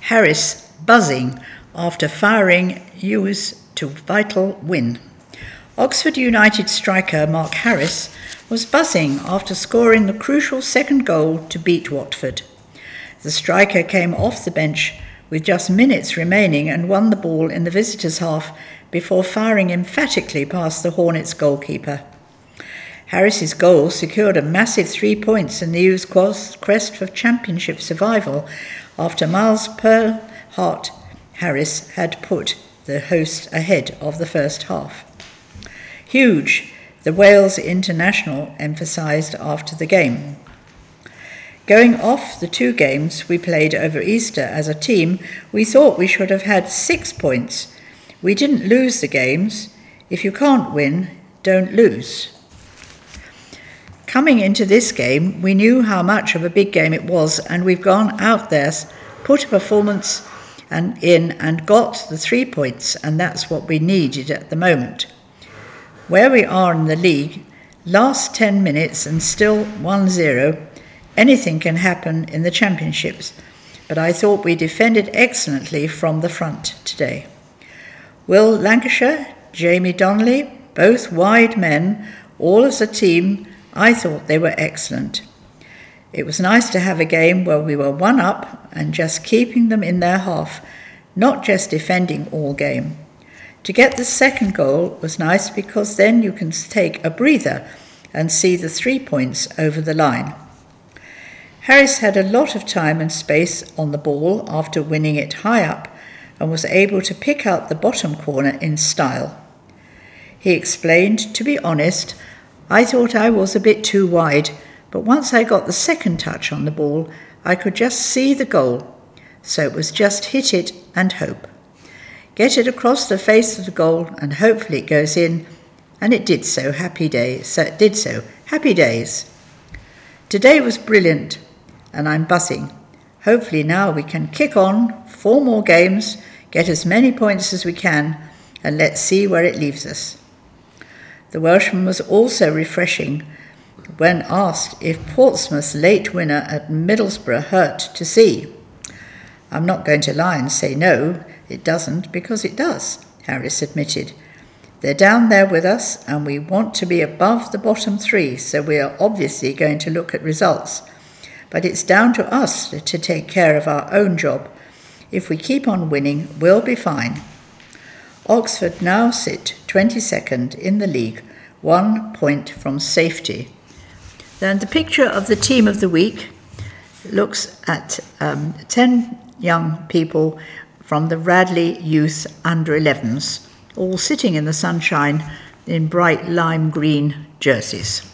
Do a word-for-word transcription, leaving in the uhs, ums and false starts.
Harris buzzing after firing Hughes to vital win. Oxford United striker Mark Harris was buzzing after scoring the crucial second goal to beat Watford. The striker came off the bench with just minutes remaining and won the ball in the visitors' half before firing emphatically past the Hornets' goalkeeper. Harris's goal secured a massive three points in the U's quest for championship survival after Miles Per-Hart Harris had put the host ahead of the first half. Huge, the Wales international emphasised after the game. Going off the two games we played over Easter as a team, we thought we should have had six points. We didn't lose the games. If you can't win, don't lose. Coming into this game, we knew how much of a big game it was, and we've gone out there, put a performance and in and got the three points, and that's what we needed at the moment. Where we are in the league, last ten minutes and still one zero, anything can happen in the championships, but I thought we defended excellently from the front today. Will Lancashire, Jamie Donnelly, both wide men, all as a team, I thought they were excellent. It was nice to have a game where we were one up and just keeping them in their half, not just defending all game. To get the second goal was nice because then you can take a breather and see the three points over the line. Harris had a lot of time and space on the ball after winning it high up and was able to pick out the bottom corner in style. He explained, to be honest, I thought I was a bit too wide, but once I got the second touch on the ball, I could just see the goal, so it was just hit it and hope. Get it across the face of the goal and hopefully it goes in, and it did so. Happy days. So it did so. Happy days. Today was brilliant, and I'm buzzing. Hopefully now we can kick on, four more games, get as many points as we can, and let's see where it leaves us. The Welshman was also refreshing when asked if Portsmouth's late winner at Middlesbrough hurt to see. I'm not going to lie and say no, it doesn't, because it does, Harris admitted. They're down there with us, and we want to be above the bottom three, so we are obviously going to look at results. But it's down to us to take care of our own job. If we keep on winning, we'll be fine. Oxford now sit twenty-second in the league, one point from safety. Then the picture of the team of the week looks at um, ten young people from the Radley Youth under elevens, all sitting in the sunshine in bright lime green jerseys.